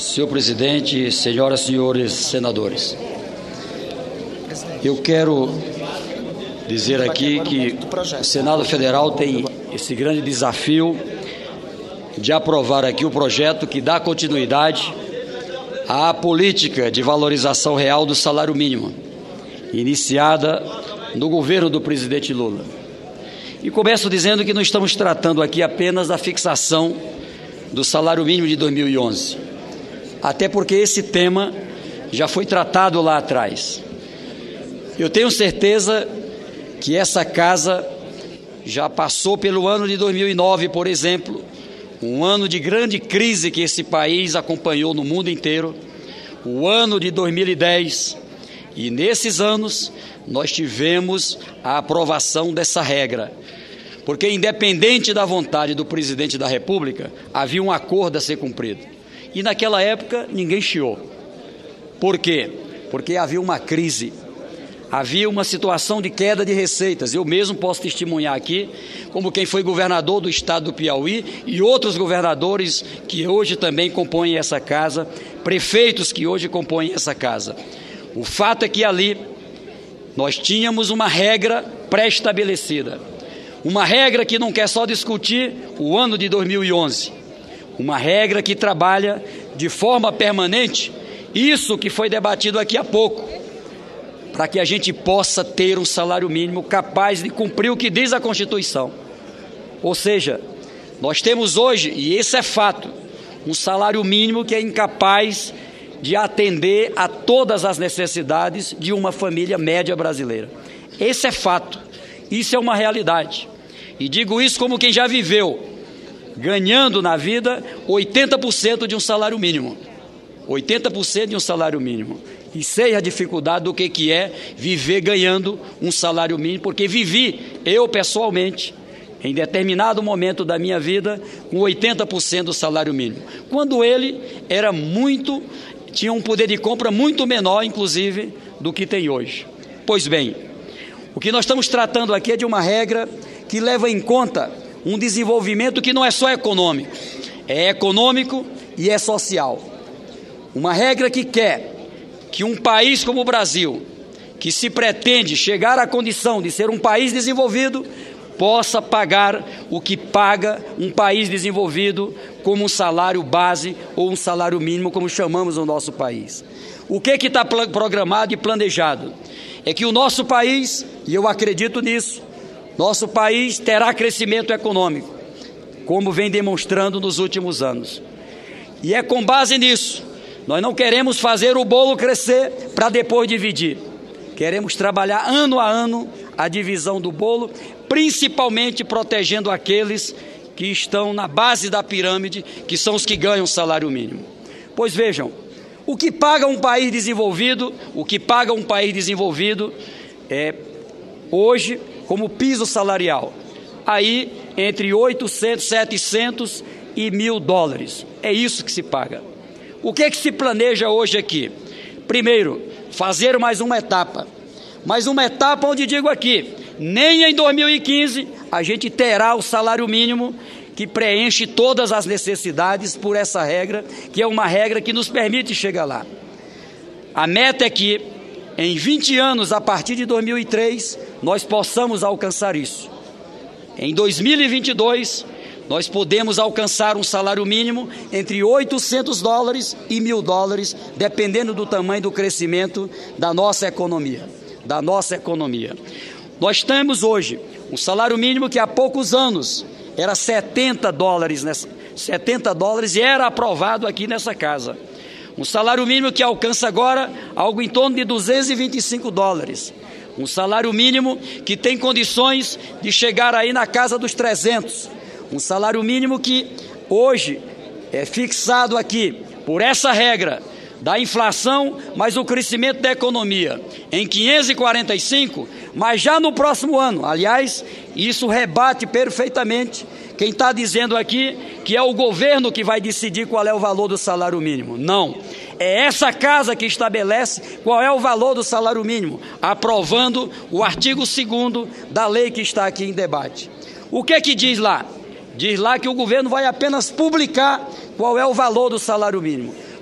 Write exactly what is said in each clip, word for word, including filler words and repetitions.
Senhor presidente, senhoras e senhores senadores, eu quero dizer aqui que o Senado Federal tem esse grande desafio de aprovar aqui o projeto que dá continuidade à política de valorização real do salário mínimo, iniciada no governo do presidente Lula. E começo dizendo que não estamos tratando aqui apenas da fixação do salário mínimo de dois mil e onze, até porque esse tema já foi tratado lá atrás. Eu tenho certeza que essa casa já passou pelo ano de dois mil e nove, por exemplo, um ano de grande crise que esse país acompanhou no mundo inteiro, o ano de dois mil e dez, e nesses anos nós tivemos a aprovação dessa regra, porque independente da vontade do presidente da República, havia um acordo a ser cumprido. E naquela época ninguém chiou. Por quê? Porque havia uma crise. Havia uma situação de queda de receitas. Eu mesmo posso testemunhar aqui, como quem foi governador do estado do Piauí e outros governadores que hoje também compõem essa casa, prefeitos que hoje compõem essa casa. O fato é que ali nós tínhamos uma regra pré-estabelecida, uma regra que não quer só discutir o ano de dois mil e onze, uma regra que trabalha de forma permanente isso que foi debatido aqui há pouco, para que a gente possa ter um salário mínimo capaz de cumprir o que diz a Constituição. Ou seja, nós temos hoje, e esse é fato, um salário mínimo que é incapaz de atender a todas as necessidades de uma família média brasileira. Esse é fato, isso é uma realidade. E digo isso como quem já viveu, ganhando na vida oitenta por cento de um salário mínimo. oitenta por cento de um salário mínimo. E sei a dificuldade do que, que é viver ganhando um salário mínimo, porque vivi, eu pessoalmente, em determinado momento da minha vida, com oitenta por cento do salário mínimo, quando ele era muito, tinha um poder de compra muito menor, inclusive, do que tem hoje. Pois bem, o que nós estamos tratando aqui é de uma regra que leva em conta um desenvolvimento que não é só econômico, é econômico e é social. Uma regra que quer que um país como o Brasil, que se pretende chegar à condição de ser um país desenvolvido, possa pagar o que paga um país desenvolvido como um salário base ou um salário mínimo, como chamamos no nosso país. O que que está programado e planejado? É que o nosso país, e eu acredito nisso, nosso país terá crescimento econômico, como vem demonstrando nos últimos anos. E é com base nisso. Nós não queremos fazer o bolo crescer para depois dividir. Queremos trabalhar ano a ano a divisão do bolo, principalmente protegendo aqueles que estão na base da pirâmide, que são os que ganham o salário mínimo. Pois vejam, o que paga um país desenvolvido, o que paga um país desenvolvido é, hoje, como piso salarial, aí entre oitocentos, setecentos e mil dólares. É isso que se paga. O que é que se planeja hoje aqui? Primeiro, fazer mais uma etapa. Mais uma etapa onde digo aqui, nem em dois mil e quinze a gente terá o salário mínimo que preenche todas as necessidades por essa regra, que é uma regra que nos permite chegar lá. A meta é que em vinte anos, a partir de dois mil e três, nós possamos alcançar isso. Em dois mil e vinte e dois, nós podemos alcançar um salário mínimo entre oitocentos dólares e mil dólares, dependendo do tamanho do crescimento da nossa economia, da nossa economia. Nós temos hoje um salário mínimo que há poucos anos era setenta dólares, nessa, setenta dólares e era aprovado aqui nessa casa. Um salário mínimo que alcança agora algo em torno de duzentos e vinte e cinco dólares. Um salário mínimo que tem condições de chegar aí na casa dos trezentos. Um salário mínimo que hoje é fixado aqui por essa regra da inflação, mais o crescimento da economia em quinhentos e quarenta e cinco, mas já no próximo ano. Aliás, isso rebate perfeitamente quem está dizendo aqui que é o governo que vai decidir qual é o valor do salário mínimo. Não, é essa casa que estabelece qual é o valor do salário mínimo, aprovando o artigo segundo da lei que está aqui em debate. O que é que diz lá? Diz lá que o governo vai apenas publicar qual é o valor do salário mínimo.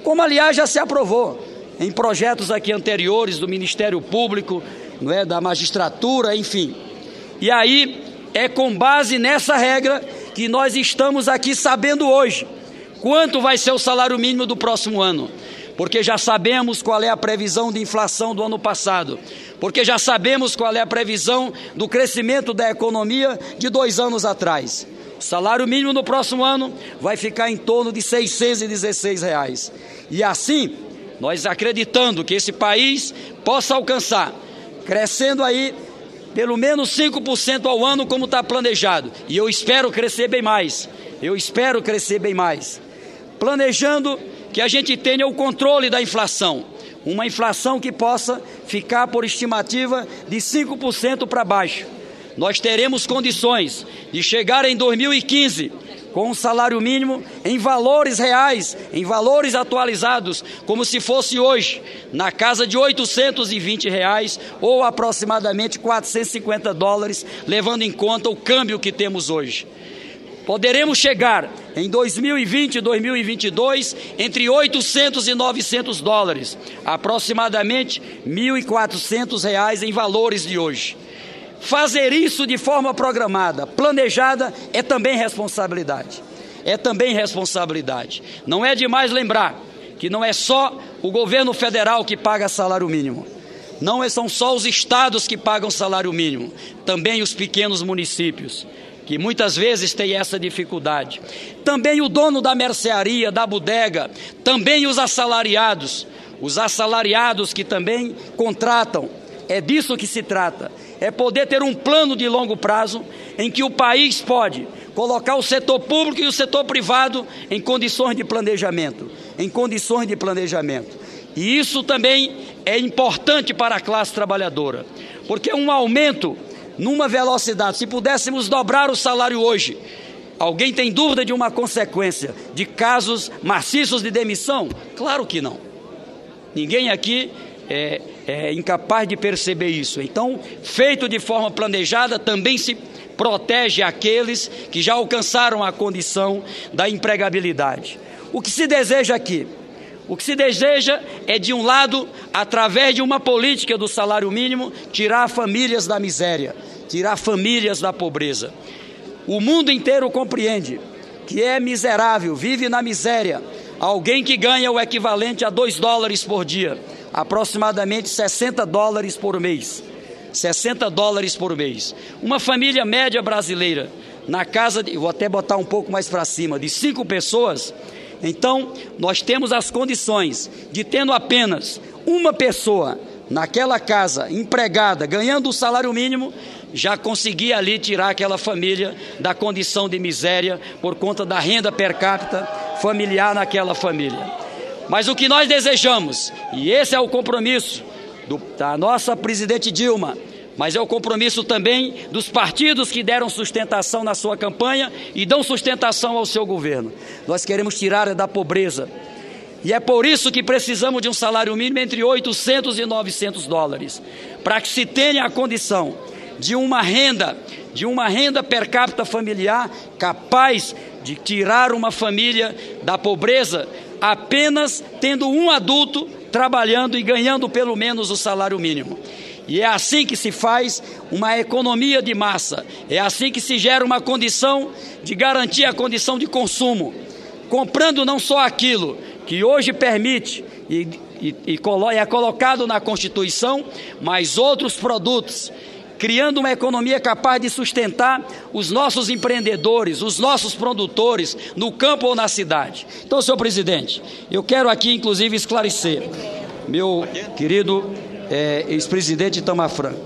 como aliás já se aprovou em projetos aqui anteriores do Ministério Público, não é, da magistratura, enfim. E aí é com base nessa regra que nós estamos aqui sabendo hoje quanto vai ser o salário mínimo do próximo ano, porque já sabemos qual é a previsão de inflação do ano passado, porque já sabemos qual é a previsão do crescimento da economia de dois anos atrás. O salário mínimo no próximo ano vai ficar em torno de seiscentos e dezesseis reais. E assim, nós acreditando que esse país possa alcançar, crescendo aí pelo menos cinco por cento ao ano como está planejado. E eu espero crescer bem mais, eu espero crescer bem mais. Planejando que a gente tenha o controle da inflação, uma inflação que possa ficar por estimativa de cinco por cento para baixo. Nós teremos condições de chegar em dois mil e quinze com um salário mínimo em valores reais, em valores atualizados, como se fosse hoje, na casa de oitocentos e vinte reais ou aproximadamente quatrocentos e cinquenta dólares, levando em conta o câmbio que temos hoje. Poderemos chegar em dois mil e vinte e dois mil e vinte e dois entre oitocentos e novecentos dólares, aproximadamente mil e quatrocentos reais em valores de hoje. Fazer isso de forma programada, planejada, é também responsabilidade. É também responsabilidade. Não é demais lembrar que não é só o governo federal que paga salário mínimo. Não são só os estados que pagam salário mínimo. Também os pequenos municípios, que muitas vezes têm essa dificuldade. Também o dono da mercearia, da bodega, também os assalariados. Os assalariados que também contratam. É disso que se trata, é poder ter um plano de longo prazo em que o país pode colocar o setor público e o setor privado em condições de planejamento, em condições de planejamento. E isso também é importante para a classe trabalhadora, porque um aumento numa velocidade, se pudéssemos dobrar o salário hoje, alguém tem dúvida de uma consequência de casos maciços de demissão? Claro que não. Ninguém aqui é, é incapaz de perceber isso. Então, feito de forma planejada, também se protege aqueles que já alcançaram a condição da empregabilidade. O que se deseja aqui? O que se deseja é, de um lado, através de uma política do salário mínimo, tirar famílias da miséria, tirar famílias da pobreza. O mundo inteiro compreende que é miserável, vive na miséria, alguém que ganha o equivalente a dois dólares por dia, aproximadamente sessenta dólares por mês. sessenta dólares por mês. Uma família média brasileira, na casa de, vou até botar um pouco mais para cima, de cinco pessoas. Então, nós temos as condições de, tendo apenas uma pessoa naquela casa, empregada, ganhando o salário mínimo, já conseguir ali tirar aquela família da condição de miséria por conta da renda per capita familiar naquela família. Mas o que nós desejamos, e esse é o compromisso do, da nossa presidente Dilma, mas é o compromisso também dos partidos que deram sustentação na sua campanha e dão sustentação ao seu governo. Nós queremos tirar da pobreza. E é por isso que precisamos de um salário mínimo entre oitocentos e novecentos dólares, para que se tenha a condição de uma renda, de uma renda per capita familiar capaz de tirar uma família da pobreza, apenas tendo um adulto trabalhando e ganhando pelo menos o salário mínimo. E é assim que se faz uma economia de massa, é assim que se gera uma condição de garantir a condição de consumo, comprando não só aquilo que hoje permite e, e, e é colocado na Constituição, mas outros produtos, criando uma economia capaz de sustentar os nossos empreendedores, os nossos produtores, no campo ou na cidade. Então, senhor presidente, eu quero aqui, inclusive, esclarecer, meu querido é, ex-presidente Itamar Franco,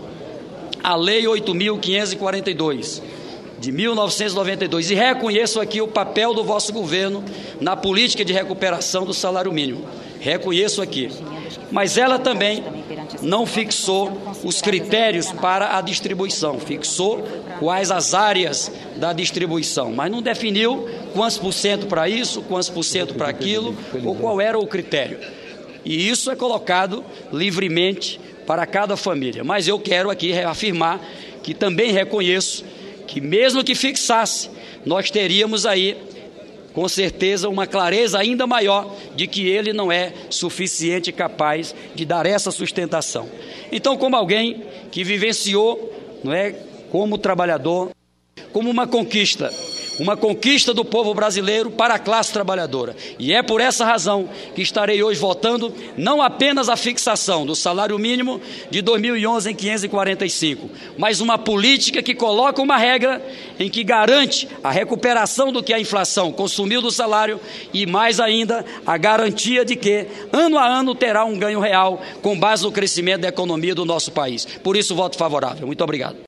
a Lei oito mil quinhentos e quarenta e dois, de mil novecentos e noventa e dois, e reconheço aqui o papel do vosso governo na política de recuperação do salário mínimo. Reconheço aqui. Mas ela também não fixou os critérios para a distribuição, fixou quais as áreas da distribuição, mas não definiu quantos por cento para isso, quantos por cento para aquilo, ou qual era o critério. E isso é colocado livremente para cada família. Mas eu quero aqui reafirmar que também reconheço que mesmo que fixasse, nós teríamos aí com certeza, uma clareza ainda maior de que ele não é suficiente e capaz de dar essa sustentação. Então, como alguém que vivenciou, não é, como trabalhador, como uma conquista, uma conquista do povo brasileiro para a classe trabalhadora. E é por essa razão que estarei hoje votando não apenas a fixação do salário mínimo de dois mil e onze em quinhentos e quarenta e cinco, mas uma política que coloca uma regra em que garante a recuperação do que a inflação consumiu do salário e, mais ainda, a garantia de que, ano a ano, terá um ganho real com base no crescimento da economia do nosso país. Por isso, voto favorável. Muito obrigado.